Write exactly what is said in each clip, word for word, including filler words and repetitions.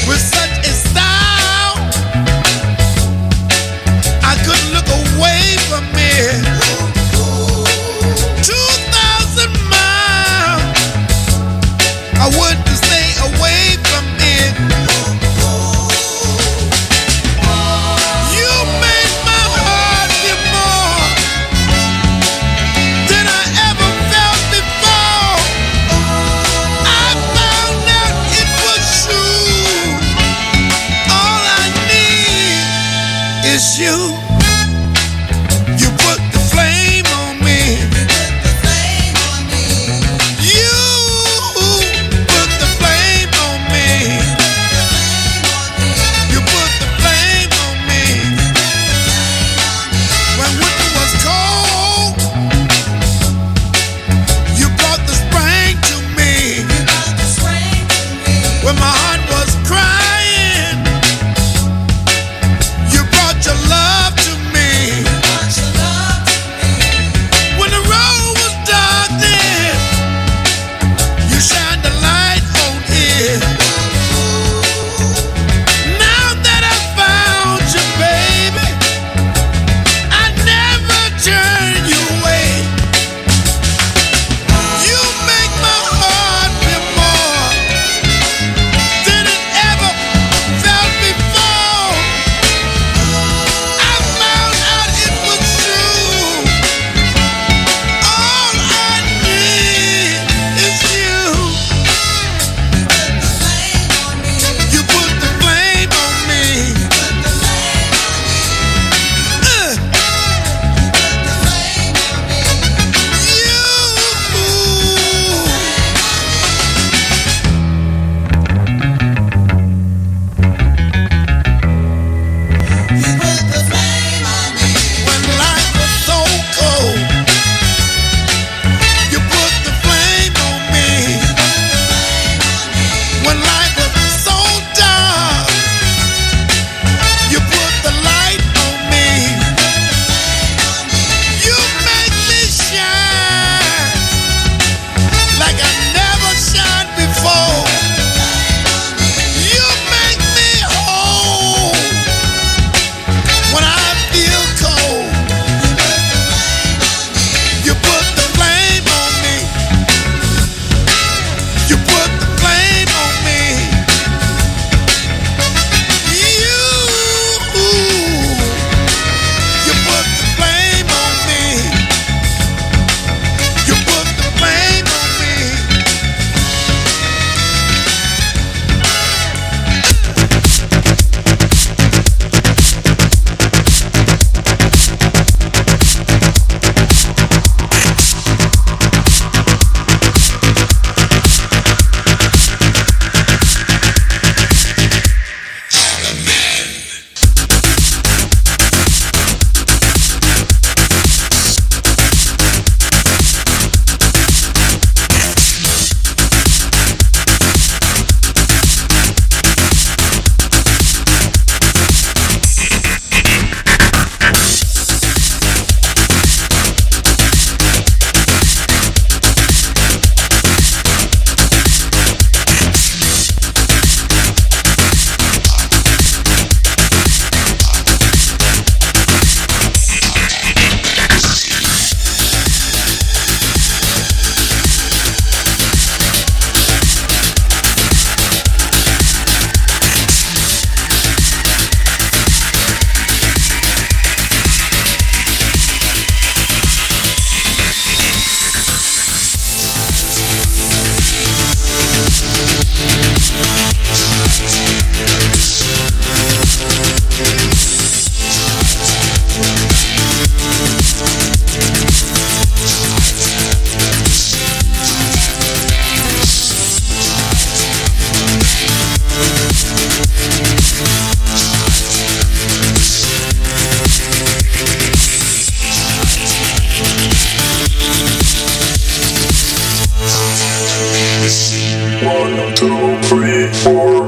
with such a style, I couldn't look away from it. Two thousand miles I would to stay away from it. You made my heart feel more than I ever felt before. I found out it was true. All I need is you. You put the flame on me. You put the flame on me. You put the flame on me. When winter was cold, you brought the spring to me. When my heart was crying, you brought your love to me. When the road was darkness, you shined the light on it. Now that I found you, baby, I never turn you away. You make my heart feel more than it ever felt before. I found out it was true. All I need is you. You put the flame on me. Uh. When life was so cold, you put the flame on me. When life was so dark, you put the light on me. You make me shine like I never shined before. You make me whole when I feel cold. You put the flame on me. You put the flame on me. You, you put the flame on me. You put the flame on me. One, two, three, four.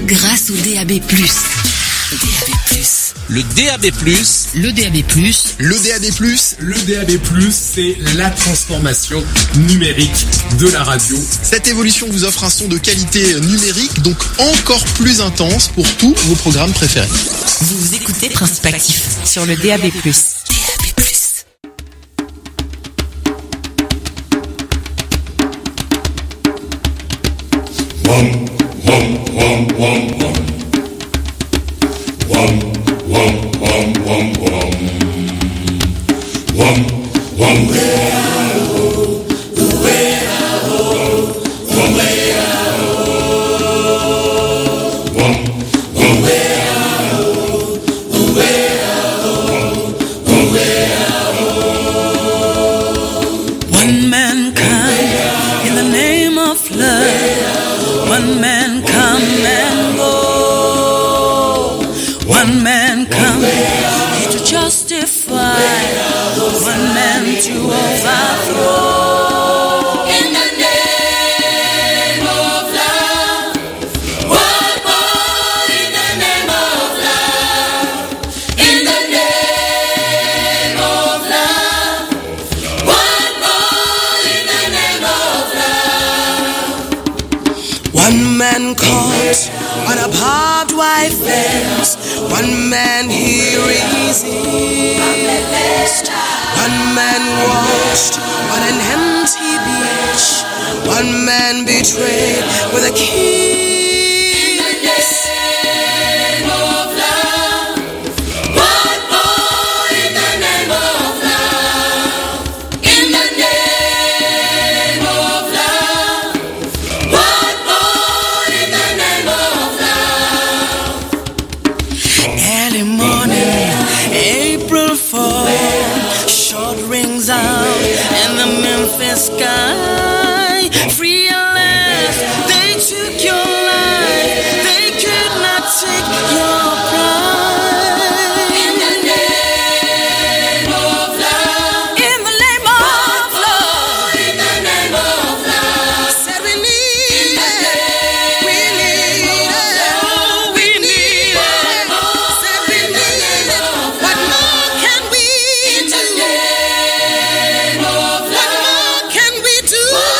grâce au D A B plus. D A B plus. Le D A B plus. Le D A B plus. Le D A B plus. Le D A B plus, c'est la transformation numérique de la radio. Cette évolution vous offre un son de qualité numérique, donc encore plus intense pour tous vos programmes préférés. Vous écoutez Principe Actif sur le D A B plus. D A B plus. One, one, one, one, one. One, one, one, one, one. One, one. Where I go, where I go, where I go. One, one. Where I go, where I go, where I go. One man come in the name of love. One man come and go. One man come here to justify, one man to overthrow. In the name of love, one more in the name of love. In the name of love, one more in the name of love. One man caught on a barbed wire fence. One man he resisted. One man washed on an empty beach. One man betrayed with a kiss. In the name of love, one more in the name of love. In the name of love, one more in the name of love. Early morning, April fourth, short rings out in the Memphis sky. Free at last, they took your life, they could not take your pride. In the name of love, In the name of love, in the name of love. said we need it, we need it, oh, we need it. Said we need it. What more can we do? Name of What more can we do?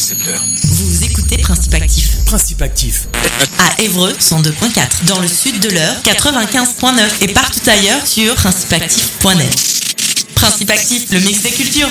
récepteur. Vous écoutez Principe Actif. Principe Actif. À Évreux, cent deux virgule quatre. Dans le sud de l'Eure, quatre-vingt-quinze virgule neuf. Et partout ailleurs sur principe actif point net. Principe Actif, le mix des cultures.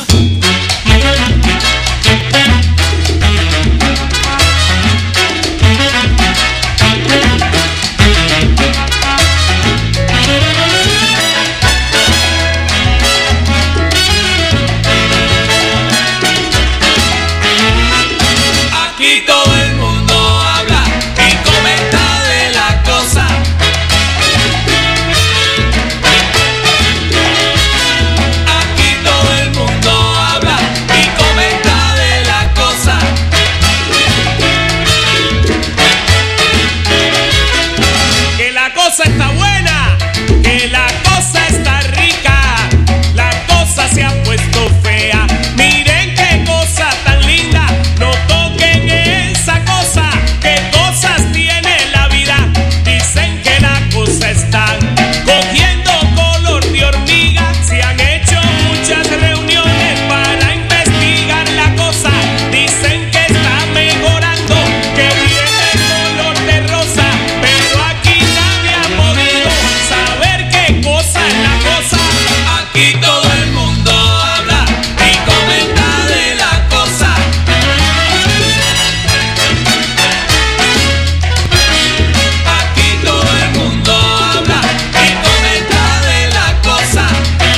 Está buena, que la cosa está rica, la cosa se ha puesto fea. Miren qué cosa tan linda, no toquen esa cosa, qué cosas tiene la vida. Dicen que la cosa está cogiendo color de hormiga. Se han hecho muchas reuniones para investigar la cosa. Dicen que está mejorando, que tiene color de rosa, pero aquí nadie ha podido saber qué cosa es la cosa. Aquí todo el mundo habla y comenta de la cosa. Aquí todo el mundo habla y comenta de la cosa.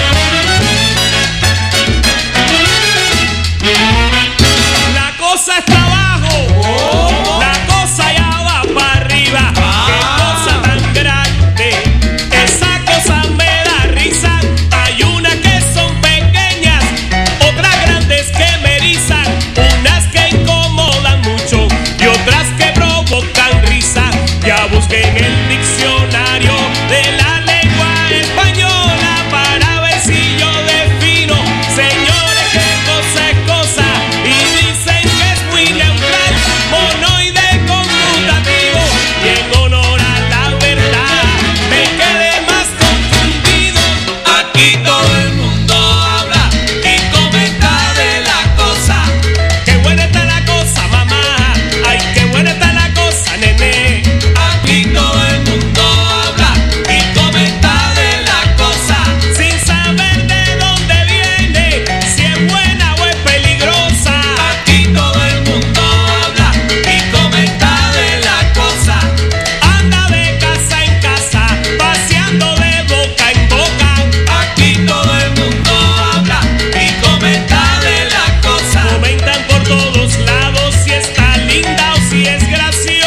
La cosa está abajo, la cosa ya va para arriba. Qué cosa tan grande, esa cosa me da risa. Hay unas que son pequeñas, otras grandes que me erizan, unas que incomodan mucho y otras que provocan risa. Ya busqué en el diccionario de la lengua española para ver si yo defino, señores, qué cosa es cosa. Y dicen que es muy neutral, monoide conmutativo, y en honor a la verdad me quedé más confundido. Aquí todo el mundo habla y comenta de la cosa. Qué buena está la cosa, mamá. Ay, qué buena está la cosa, nene. Aquí todo el mundo habla y comenta de la cosa, sin saber de dónde viene, si es buena o es peligrosa. Aquí todo el mundo habla y comenta de la cosa. Anda de casa en casa, paseando de boca en boca. Aquí todo el mundo habla y comenta de la cosa. Comentan por todos lados si está linda o si es graciosa.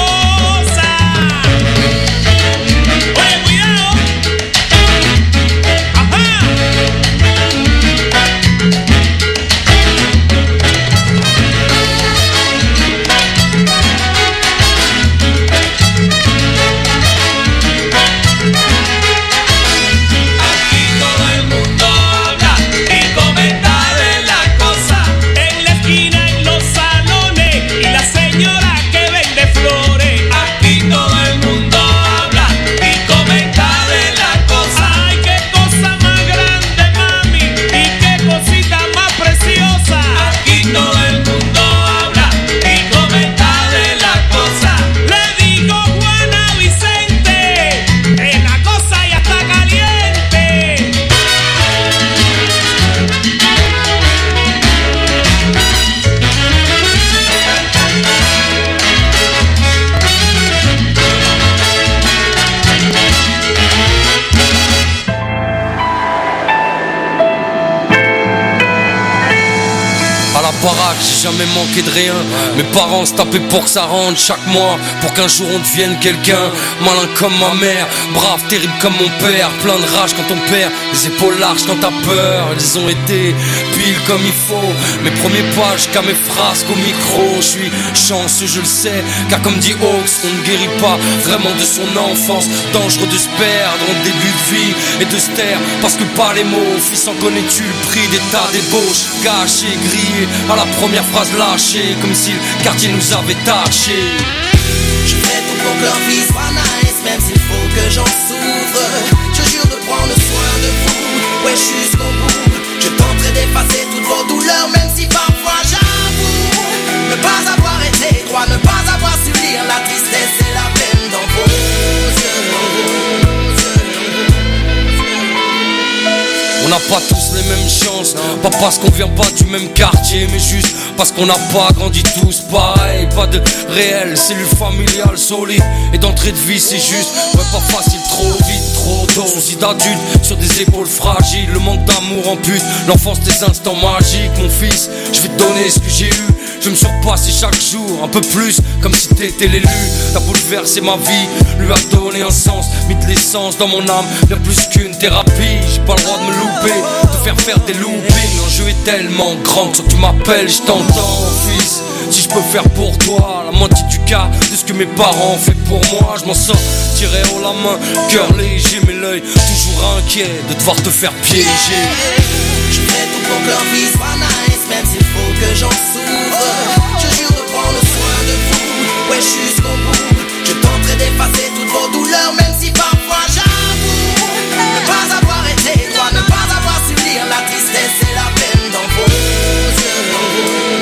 Oye, cuidado. Ajá. Aquí todo el mundo habla y comenta de la cosa. En la esquina, en los salones, y la señora que vende flores. Aquí todo el mundo habla y comenta de la cosa. Ay, qué cosa más grande, mami, y qué cosita más preciosa. Aquí todo el mundo habla y comenta de la cosa. Le digo Juana Vicente, que la cosa ya está caliente. À la baraque, j'ai jamais manqué de rien. Mes parents se tapaient pour que ça rentre chaque mois, pour qu'un jour on devienne quelqu'un. Malin comme ma mère, brave, terrible comme mon père. Plein de rage quand on perd, les épaules larges quand t'as peur. Ils ont été pile comme il faut. Mes premiers pas jusqu'à mes phrases qu'au micro. Je suis chanceux, je le sais, car comme dit Hawks, on ne guérit pas vraiment de son enfance. Dangereux de se perdre en début de vie et de se taire, parce que pas les mots. Fils, en connais-tu le prix des tas d'ébauches? Gâché, grillé à la première phrase lâchée, comme si le quartier nous avait tâché. Je fais tout pour que leur vie soit nice, même s'il faut que j'en souffre. Je jure de prendre soin de vous, ouais jusqu'au bout. Je tenterai d'effacer toutes vos douleurs, même si parfois j'avoue Ne pas avoir été droit, ne pas avoir su lire la tristesse et la peine dans vos yeux. On n'a pas tous les mêmes chances, pas parce qu'on vient pas du même quartier, mais juste parce qu'on n'a pas grandi tous pareil. Pas de réelle cellule familiale solide, et d'entrée de vie c'est juste, ouais pas facile, trop vite, trop tôt. Soucis d'adulte sur des épaules fragiles, le manque d'amour ampute l'enfance des instants magiques. Mon fils, je vais te donner ce que j'ai eu, je me surpasse chaque jour, un peu plus, comme si t'étais l'élu. T'as bouleversé ma vie, lui a donné un sens, mis de l'essence dans mon âme, bien plus qu'une thérapie. J'ai pas le droit de me louper, de faire faire des loopings. L'enjeu est tellement grand que sans que tu m'appelles, je t'entends, fils. Si je peux faire pour toi la moitié du cas de ce que mes parents ont fait pour moi, je m'en sors, tiré haut la main, cœur léger mais l'œil toujours inquiet de devoir te faire piéger. Je ferai tout pour que leur vie soit nice, même s'il faut que j'en souffre. Je jure de prendre soin de vous, ouais jusqu'au bout. Je tenterai d'effacer toutes vos douleurs, même si parfois j'avoue ne pas avoir été droit, ne pas avoir su lire la tristesse et la peine dans vos yeux.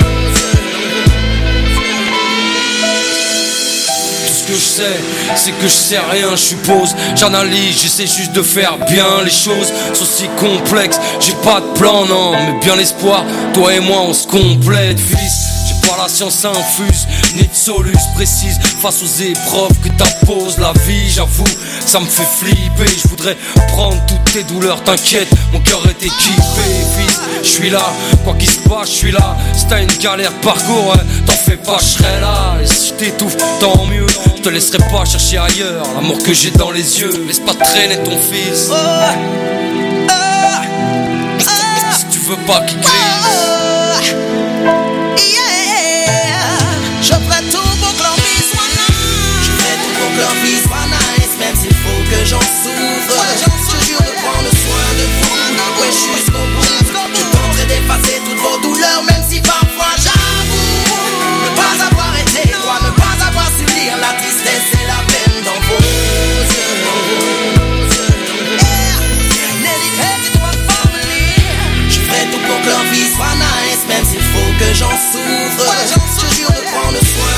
Tout ce que je sais, c'est que je sais rien, je suppose. J'analyse, j'essaie juste de faire bien les choses. C'est aussi complexe, j'ai pas de plan, non, mais bien l'espoir. Toi et moi, on se complète, fils. J'ai pas la science infuse, ni de soluce précise face aux épreuves que t'impose la vie. J'avoue, ça me fait flipper. Je voudrais prendre toutes tes douleurs, t'inquiète, mon cœur est équipé, fils. Je suis là, quoi qu'il se passe, je suis là. Si t'as une galère de parcours, ouais, t'en fais pas, je serai là. Et si je t'étouffe, tant mieux. Je te laisserai pas chercher ailleurs l'amour que j'ai dans les yeux. Laisse pas traîner ton fils. Oh, oh, oh, si tu veux pas qu'il glisse. Je ferai tout pour que leur vie soit nice. Je ferai tout pour que leur vie soit nice, même s'il faut que j'en souffre. Je jure de prendre soin de vous, ouais jusqu'au bout. Je tenterai d'effacer toutes vos douleurs, même si parfois j'avoue ne pas avoir été droit, ne pas avoir su lire la tristesse et la peine dans vos yeux. Je ferai tout pour que leur vie soit nice, même s'il faut que j'en souffre. Je jure de prendre soin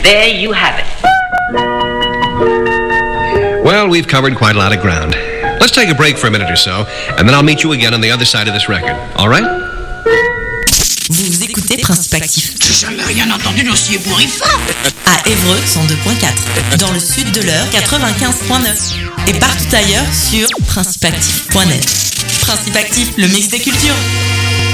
there you have it. Well, we've covered quite a lot of ground. Let's take a break for a minute or so, and then I'll meet you again on the other side of this record. All right? Vous écoutez Principe Actif. J'ai jamais rien entendu d'aussi ébouriffant. À Évreux cent deux point quatre. Dans le sud de l'Eure quatre-vingt-quinze point neuf. Et partout ailleurs sur principe actif point net. Principe Actif, le mix des cultures.